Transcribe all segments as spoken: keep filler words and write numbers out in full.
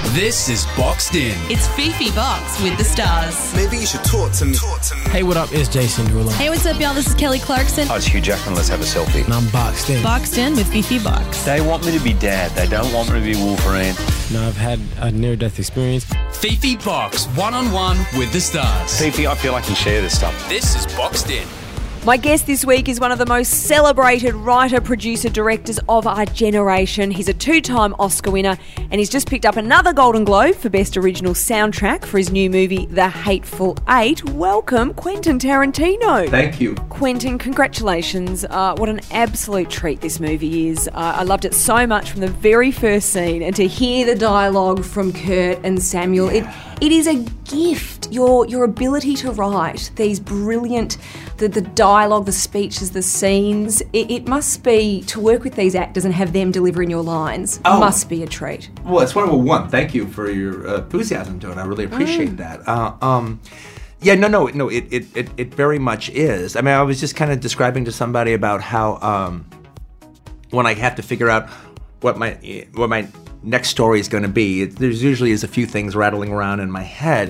This is Boxed In. It's Fifi Box with the stars. Maybe you should talk to me. Talk to me. Hey, what up? It's Jason Derulo. Hey, what's up, y'all? This is Kelly Clarkson. Hi, it's Hugh Jackman. Let's have a selfie. And I'm Boxed In. Boxed In with Fifi Box. They want me to be Dad. They don't want me to be Wolverine. No, I've had a near-death experience. Fifi Box, one-on-one with the stars. Fifi, I feel I can share this stuff. This is Boxed In. My guest this week is one of the most celebrated writer, producer, directors of our generation. He's a two-time Oscar winner and he's just picked up another Golden Globe for Best Original Soundtrack for his new movie, The Hateful Eight. Welcome, Quentin Tarantino. Thank you. Quentin, congratulations. Uh, what an absolute treat this movie is. Uh, I loved it so much from the very first scene, and to hear the dialogue from Kurt and Samuel, it it is a gift. Your your ability to write these brilliant, the, the dialogue, the speeches, the scenes, it, it must be, to work with these actors and have them delivering your lines, Oh. must be a treat. Well, it's wonderful. One, thank you for your uh, enthusiasm to it. I really appreciate Mm. that. Uh, um, yeah, no, no, no. It, it, it, it very much is. I mean, I was just kind of describing to somebody about how um, when I have to figure out what my what my next story is going to be, it, there's usually is a few things rattling around in my head.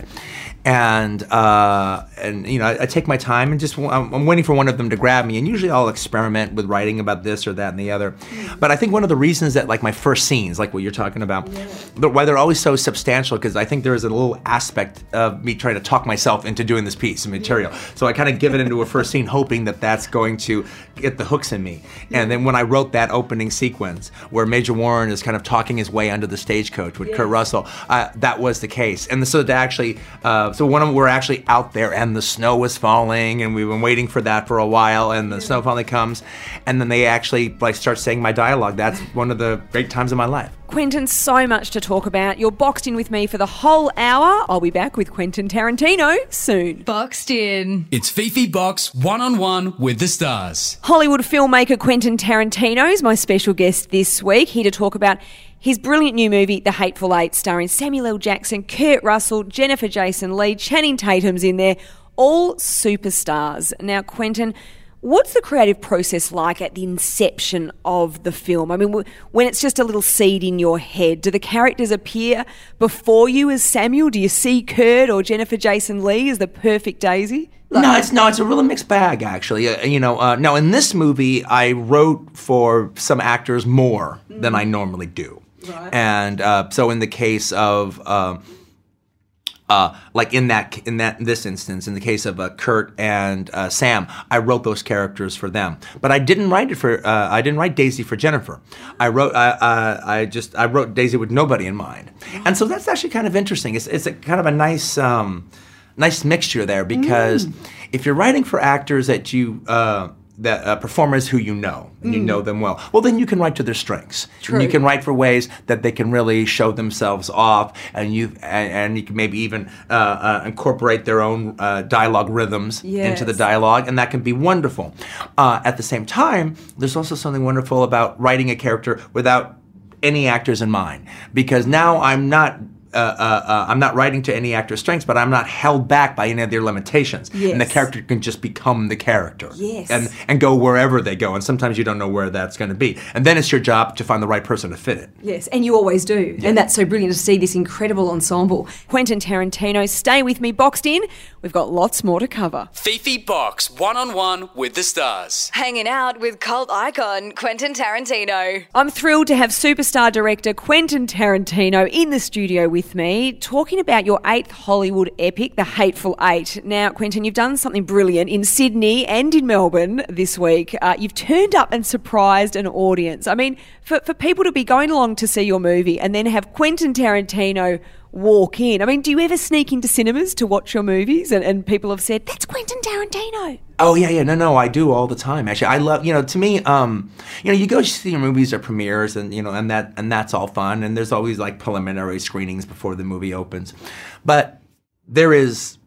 And, uh, and you know, I, I take my time and just, I'm, I'm waiting for one of them to grab me. And usually I'll experiment with writing about this or that and the other. But I think one of the reasons that, like, my first scenes, like what you're talking about, yeah. why they're always so substantial, because I think there is a little aspect of me trying to talk myself into doing this piece of material. Yeah. So I kind of give it into a first scene hoping that that's going to get the hooks in me. Yeah. And then when I wrote that opening sequence where Major Warren is kind of talking his way under the stagecoach with yes. Kurt Russell, uh, that was the case. And so to actually, uh, so when we're actually out there and the snow was falling and we've been waiting for that for a while and the yeah. snow finally comes and then they actually like start saying my dialogue. That's one of the great times of my life. Quentin, so much to talk about. You're boxed in with me for the whole hour. I'll be back with Quentin Tarantino soon. Boxed In. It's Fifi Box, one-on-one with the stars. Hollywood filmmaker Quentin Tarantino is my special guest this week, here to talk about his brilliant new movie, The Hateful Eight, starring Samuel L. Jackson, Kurt Russell, Jennifer Jason Leigh, Channing Tatum's in there, all superstars. Now, Quentin, what's the creative process like at the inception of the film? I mean, when it's just a little seed in your head, do the characters appear before you as Samuel? Do you see Kurt or Jennifer Jason Leigh as the perfect Daisy? Like, no, it's no, it's a really mixed bag, actually. Uh, you know, uh, now in this movie, I wrote for some actors more mm. than I normally do. Right. And uh, so in the case of, uh, uh, like in that, in that, in this instance, in the case of uh, Kurt and uh, Sam, I wrote those characters for them. But I didn't write it for, uh, I didn't write Daisy for Jennifer. I wrote, I, uh, I just, I wrote Daisy with nobody in mind. And so that's actually kind of interesting. It's, it's a kind of a nice, um, nice mixture there because mm. if you're writing for actors that you, uh, that uh, performers who you know, and you mm. know them well, well, then you can write to their strengths. True. And you can write for ways that they can really show themselves off, and you and, and you can maybe even uh, uh, incorporate their own uh, dialogue rhythms yes. into the dialogue, and that can be wonderful. Uh, at the same time, there's also something wonderful about writing a character without any actors in mind, because now I'm not Uh, uh, uh, I'm not writing to any actor's strengths, but I'm not held back by any of their limitations. Yes. And the character can just become the character. Yes. And and go wherever they go. And sometimes you don't know where that's going to be. And then it's your job to find the right person to fit it. Yes, and you always do. Yeah. And that's so brilliant to see this incredible ensemble. Quentin Tarantino, stay with me, boxed in. We've got lots more to cover. Fifi Box, one-on-one with the stars. Hanging out with cult icon Quentin Tarantino. I'm thrilled to have superstar director Quentin Tarantino in the studio with me, talking about your eighth Hollywood epic, The Hateful Eight. Now, Quentin, you've done something brilliant in Sydney and in Melbourne this week. Uh, you've turned up and surprised an audience. I mean, for, for people to be going along to see your movie and then have Quentin Tarantino walk in. I mean, do you ever sneak into cinemas to watch your movies and, and people have said, that's Quentin Tarantino? Oh, yeah, yeah. No, no, I do all the time, actually. I love, you know, to me, um, you know, you go see your movies or premieres and, you know, and that and that's all fun. And there's always like preliminary screenings before the movie opens. But there is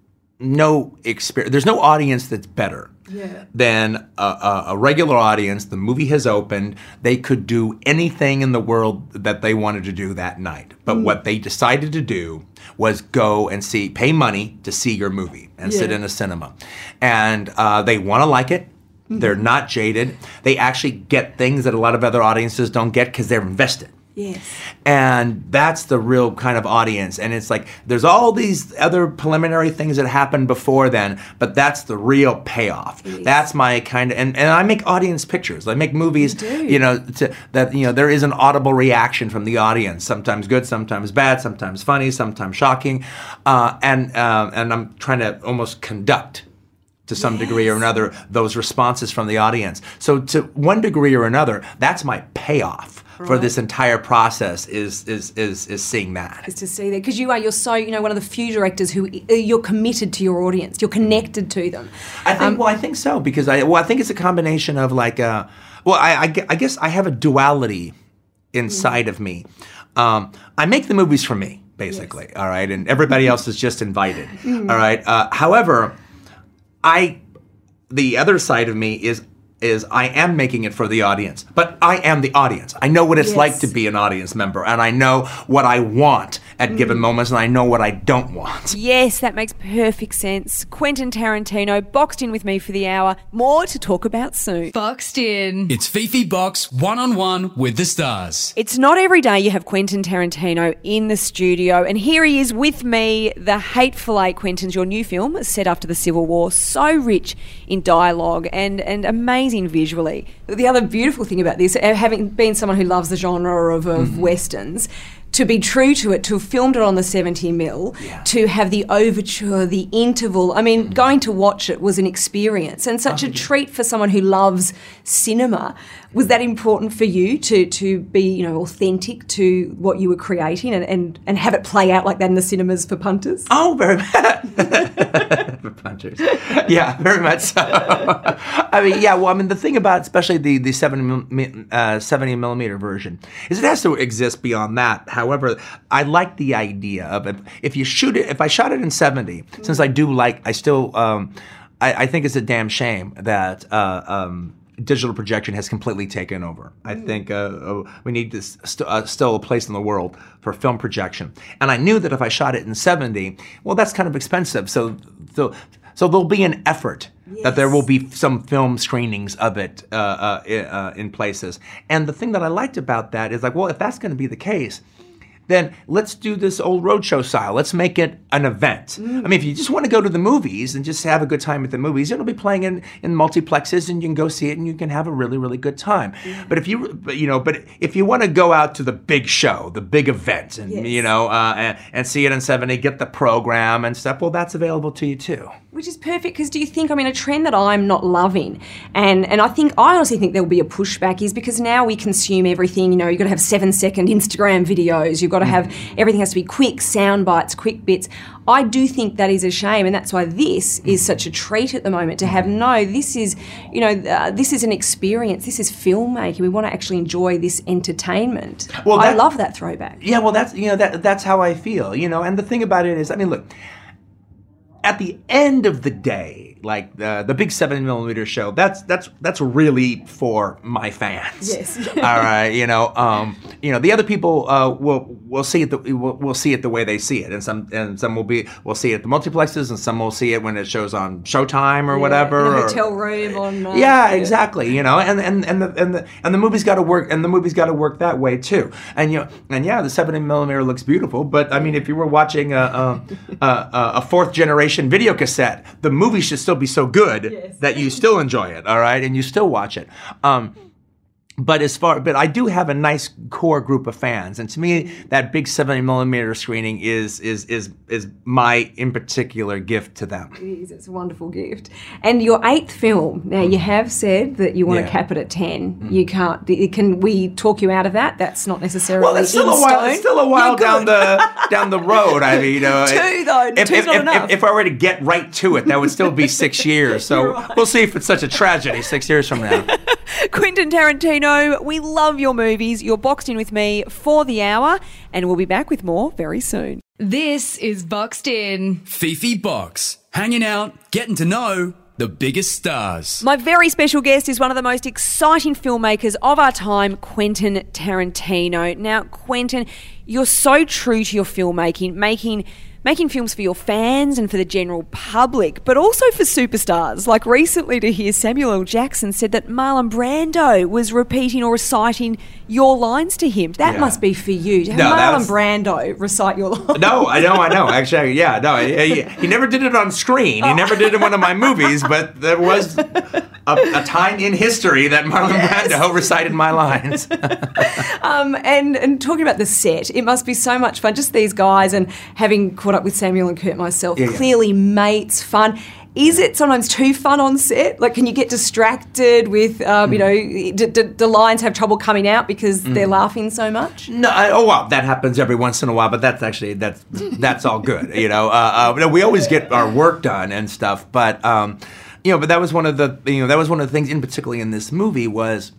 no experience, there's no audience that's better yeah. than a, a, a regular audience. The movie has opened. They could do anything in the world that they wanted to do that night. But mm. what they decided to do was go and see, pay money to see your movie and yeah. sit in a cinema. And uh, they want to like it. Mm-hmm. They're not jaded. They actually get things that a lot of other audiences don't get because they're invested. Yes. And that's the real kind of audience. And it's like, there's all these other preliminary things that happened before then, but that's the real payoff. Yes. That's my kind of, and, and I make audience pictures. I make movies, You do. you know, to, that, you know, there is an audible reaction from the audience. Sometimes good, sometimes bad, sometimes funny, sometimes shocking. Uh, and, uh, and I'm trying to almost conduct to some Yes. degree or another those responses from the audience. So to one degree or another, that's my payoff for this entire process is is is is seeing that. Is to see that, because you are, you're so, you know, one of the few directors who uh, you're committed to your audience. You're connected to them. I think Um, well, I think so because I well, I think it's a combination of like uh, well, I, I gue- I guess I have a duality inside of me. Um, I make the movies for me, basically. All right, and everybody else is just invited. All right. Uh, however, I the other side of me is is I am making it for the audience, but I am the audience. I know what it's Yes. like to be an audience member, and I know what I want at given moments, and I know what I don't want. Yes, that makes perfect sense. Quentin Tarantino boxed in with me for the hour. More to talk about soon. Boxed in. It's Fifi Box one-on-one with the stars. It's not every day you have Quentin Tarantino in the studio, and here he is with me. The Hateful Eight, Quentin's your new film set after the Civil War, so rich in dialogue and, and amazing visually. The other beautiful thing about this, uh, having been someone who loves the genre of, of Mm-hmm. westerns, to be true to it, to have filmed it on the seventy mil, Yeah. to have the overture, the interval. I mean, going to watch it was an experience and such Oh, a treat for someone who loves cinema. Was that important for you to to be, you know, authentic to what you were creating and, and, and have it play out like that in the cinemas for punters? Oh, very much. For punchers. Yeah, very much so. I mean, yeah, well, I mean, the thing about especially the, the seventy, uh, seventy millimeter version is it has to exist beyond that. However, I like the idea of if, if you shoot it, if I shot it in seventy, mm-hmm. since I do like, I still, um, I, I think it's a damn shame that, uh, um, digital projection has completely taken over. I think uh, uh, we need this st- uh, still a place in the world for film projection. And I knew that if I shot it in seventy, well, that's kind of expensive. So, so, so there'll be an effort Yes. that there will be some film screenings of it uh, uh, i- uh, in places. And the thing that I liked about that is like, well, if that's going to be the case, then let's do this old roadshow style. Let's make it an event. I mean, if you just want to go to the movies and just have a good time at the movies, it'll be playing in, in multiplexes and you can go see it and you can have a really, really good time. But if you, but, you know, but if you want to go out to the big show, the big event, and Yes. you know, uh, and, and see it in seventy, get the program and stuff, well, that's available to you too. Which is perfect, because do you think, I mean, a trend that I'm not loving, and, and I think, I honestly think there will be a pushback, is because now we consume everything, you know, you've got to have seven second Instagram videos, you've got to have, everything has to be quick sound bites, quick bits. I do think that is a shame, and that's why this is such a treat at the moment to have, no, this is, you know, uh, this is an experience, this is filmmaking, we want to actually enjoy this entertainment. Well, I that- love that throwback. Yeah, well, that's, you know, that that's how I feel, you know, and the thing about it is, I mean, look, at the end of the day, like the the big seven millimeter show, that's that's that's really for my fans. Yes. All right, you know, um, you know, the other people uh, will will see it the will, will see it the way they see it, and some and some will be will see it at the multiplexes, and some will see it when it shows on Showtime or whatever. In a or- hotel room on... Uh, yeah, exactly. You know, and and and the and the and the movie's got to work, and the movie's got to work that way too. And you know, and yeah, the seventy millimeter looks beautiful, but I mean, if you were watching a a, a, a fourth generation video cassette, the movie should still be so good Yes. that you still enjoy it. All right, and you still watch it. Um, But as far, but I do have a nice core group of fans, and to me, that big seventy millimeter screening is is is is my in particular gift to them. It is. It's a wonderful gift. And your eighth film. Now you have said that you want Yeah. to cap it at ten. You can't. It can we talk you out of that? That's not necessarily. Well, it's still in a while. stone. It's still a while You're down good. the down the road. I mean, you know, Two, it- though. If, Two's if, not if, enough. if, if I were to get right to it, that would still be six years. So You're right. we'll see if it's such a tragedy six years from now. Quentin Tarantino, we love your movies. You're boxed in with me for the hour, and we'll be back with more very soon. This is Boxed In. Fifi Box. Hanging out, getting to know the biggest stars. My very special guest is one of the most exciting filmmakers of our time, Quentin Tarantino. Now, Quentin, you're so true to your filmmaking, making making films for your fans and for the general public, but also for superstars. Like recently to hear Samuel L. Jackson said that Marlon Brando was repeating or reciting your lines to him. That Yeah. must be for you. To have No, Marlon that's- Brando recite your lines. No, I know, I know. Actually, yeah, no, he, he never did it on screen. He never did it in one of my movies, but there was a, a time in history that Marlon Yes. Brando recited my lines. Um, and, and talking about the set, it must be so much fun. Just these guys and having caught up with Samuel and Kurt myself, Yeah, yeah. clearly mates, fun. Is it sometimes too fun on set? Like, can you get distracted with, um, you know, d- d- do lines have trouble coming out because they're laughing so much? No, I, oh well, that happens every once in a while, but that's actually that's that's all good. You know, uh, uh, we always get our work done and stuff, but um, you know, but that was one of the you know that was one of the things, in particularly in this movie, was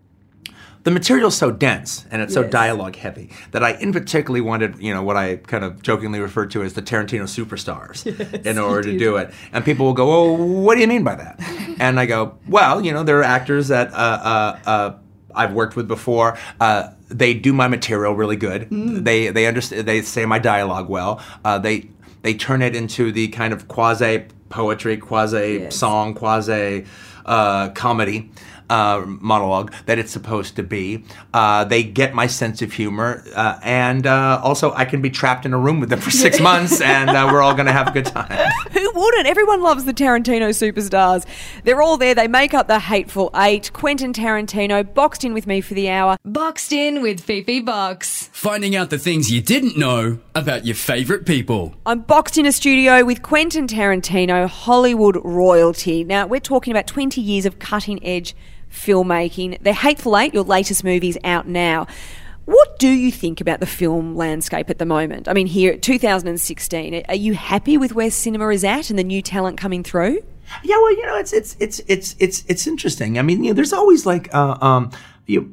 the material's so dense and it's so Yes. dialogue heavy that I in particularly wanted, you know, what I kind of jokingly referred to as the Tarantino superstars in order to do it. And people will go, "Oh, what do you mean by that?" And I go, "Well, you know, there are actors that uh, uh, uh, I've worked with before. Uh, they do my material really good. They they understand. They say my dialogue well. Uh, they they turn it into the kind of quasi poetry, quasi Yes. song, quasi uh, comedy." Uh, monologue that it's supposed to be. Uh, they get my sense of humor, uh, and uh, also I can be trapped in a room with them for six months, and uh, we're all going to have a good time. Who wouldn't? Everyone loves the Tarantino superstars. They're all there. They make up the Hateful Eight. Quentin Tarantino boxed in with me for the hour. Boxed in with Fifi Box. Finding out the things you didn't know about your favourite people. I'm boxed in a studio with Quentin Tarantino, Hollywood royalty. Now, we're talking about twenty years of cutting-edge filmmaking. The Hateful Eight, your latest movie's out now. What do you think about the film landscape at the moment? I mean, here at two thousand sixteen, are you happy with where cinema is at and the new talent coming through? Yeah, well, you know, it's it's it's it's it's it's interesting. I mean, you know, there's always like, uh, um, you,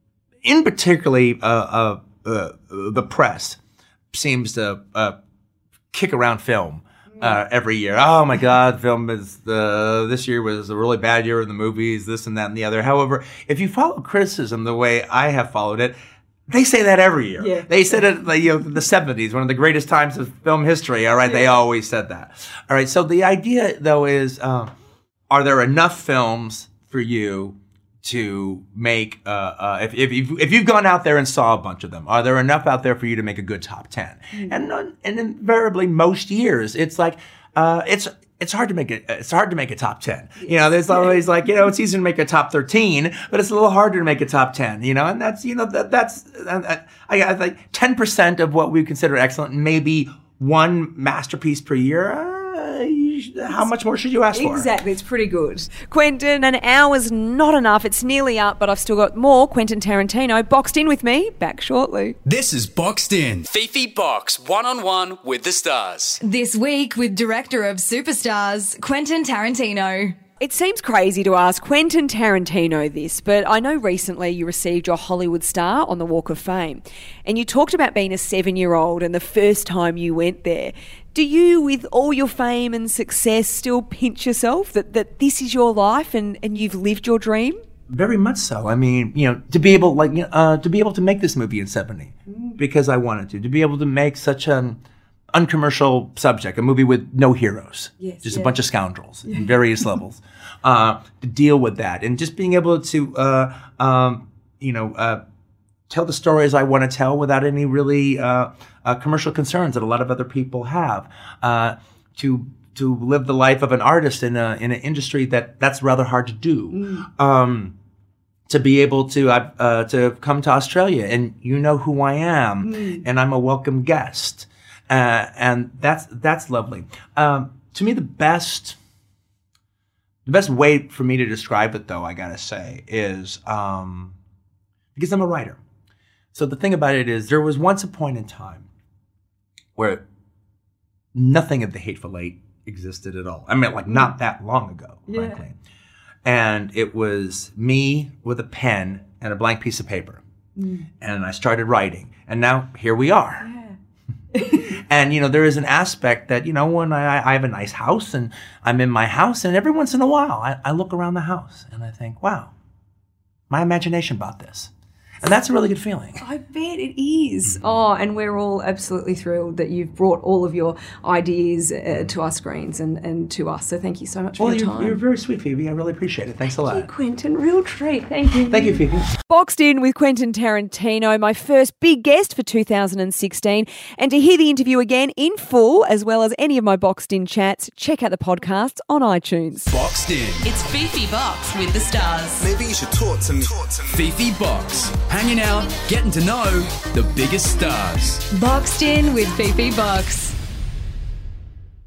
in particularly, uh, uh, uh, the press seems to uh, kick around film. Uh, every year. Oh my God, film is the this year was a really bad year in the movies, this and that and the other. However, if you follow criticism the way I have followed it, they say that every year. Yeah. They said it like, you know, the seventies, one of the greatest times of film history. All right, they always said that. All right, so the idea though is, uh, are there enough films for you to make, uh, uh, if, if, you've, if you've gone out there and saw a bunch of them, are there enough out there for you to make a good top ten? Mm-hmm. And uh, and invariably, most years, it's like, uh, it's it's hard to make it, it's hard to make a top ten. You know, there's always like, you know, it's easier to make a top thirteen, but it's a little harder to make a top ten, you know, and that's, you know, that that's, uh, I, I think ten percent of what we consider excellent, maybe one masterpiece per year. Uh, How much more should you ask for? Exactly, it's pretty good. Quentin, an hour's not enough. It's nearly up, but I've still got more. Quentin Tarantino boxed in with me. Back shortly. This is Boxed In. Fifi Box, one-on-one with the stars. This week with director of Superstars, Quentin Tarantino. It seems crazy to ask Quentin Tarantino this, but I know recently you received your Hollywood star on the Walk of Fame, and you talked about being a seven-year-old and the first time you went there. Do you, with all your fame and success, still pinch yourself that, that this is your life and, and you've lived your dream? Very much so. I mean, you know, to be able like uh, to be able to make this movie in seventy because I wanted to, to be able to make such an uncommercial subject, a movie with no heroes, Yes, just yeah. a bunch of scoundrels in various levels, uh, to deal with that and just being able to, uh, um, you know, uh, tell the stories I want to tell without any really uh, uh, commercial concerns that a lot of other people have. Uh, to to live the life of an artist in a in an industry that that's rather hard to do. Mm. Um, to be able to uh, uh, to come to Australia and you know who I am mm. and I'm a welcome guest, uh, and that's that's lovely. Um, to me, the best the best way for me to describe it, though, I gotta say, is um, because I'm a writer. So the thing about it is, there was once a point in time where nothing of the Hateful Eight existed at all. I mean, like not that long ago, yeah. frankly. And it was me with a pen and a blank piece of paper. Mm. And I started writing. And now here we are. Yeah. And, you know, there is an aspect that, you know, when I, I have a nice house and I'm in my house, and every once in a while I, I look around the house and I think, wow, my imagination bought this. And that's a really good feeling. I bet it is. Oh, and we're all absolutely thrilled that you've brought all of your ideas uh, to our screens and, and to us. So thank you so much for Well, your you're, time. you're very sweet, Phoebe. I really appreciate it. Thanks a lot. Thank you, Quentin. Real treat. Thank you. Thank you, Phoebe. Boxed In with Quentin Tarantino, my first big guest for two thousand sixteen. And to hear the interview again in full, as well as any of my Boxed In chats, check out the podcasts on iTunes. Boxed In. It's Fifi Box with the stars. Maybe you should talk to me. Talk to me. Fifi Box. Hanging out, getting to know the biggest stars. Boxed In with Fifi Box.